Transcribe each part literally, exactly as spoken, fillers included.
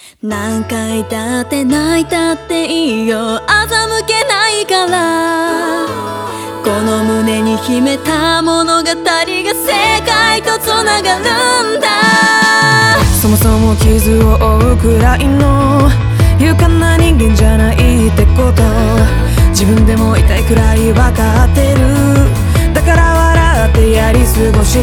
何回だって泣いたっていいよ、欺けないから。この胸に秘めた物語が世界とつながるんだ。 そもそも傷を負うくらいの勇敢な人間じゃないってこと、自分でも痛いくらい分かってる。だから笑ってやり過ごした。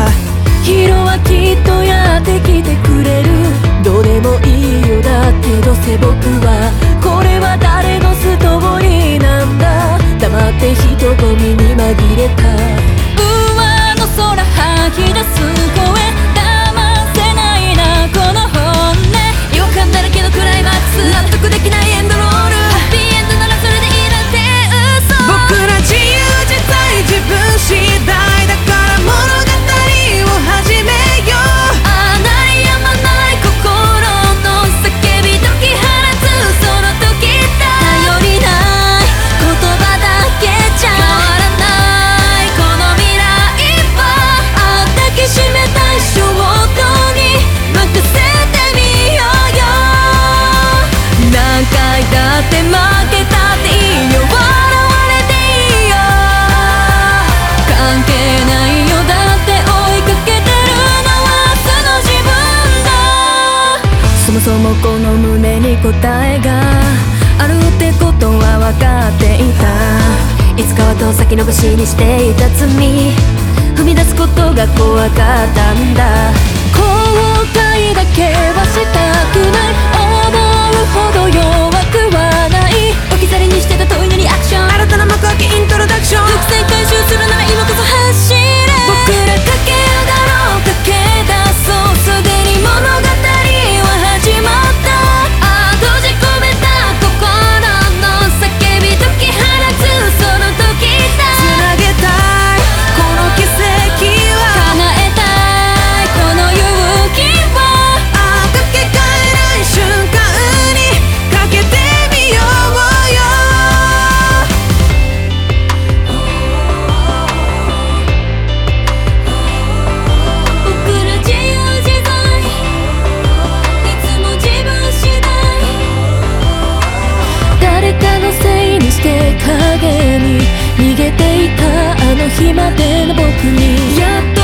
ヒーローはきっとやってきてくれる。どうでもいいよ、だってどうせ僕はこれは誰のストーリーなんだ。黙って人混みに紛れた。上の空吐き出す声、騙せないなこの本音。違和感だらけのクライマックス、納得できないエンドロール。ハッピーエンドならそれでいいなんて嘘。 僕ら自由自在自分次第だから物語始めよう。 ああ鳴り止まない心の叫び解き放つその時だ。頼りない言葉だけじゃ変わらないこの未来は、ああ抱きしめたい衝動に任せてみようよ。何回だって負けたっていいよ、笑われていいよ。関係ないよ、だって追いかけてそもそもこの胸に答えがあるってことは分かっていた。いつかは遠先延ばしにしていた罪、踏み出すことが怖かったんだ。後悔だけはしたくない、思うほど弱くはない。置き去りにしてた問いのリアクション、 新たな幕開けイントロダクション。 伏線回収するなら今こそ走れ。僕らかけるだろう、駆け出そう、すでに物語始まった。ああ閉じ込めた心の叫び解き放つその時だ。 繋げたいこの奇跡は、 叶えたいこの勇気は、 ああかけがえない瞬間にかけてみようよ。 僕ら自由自在誰かのせいにして影に逃げていたあの日までの僕にやっと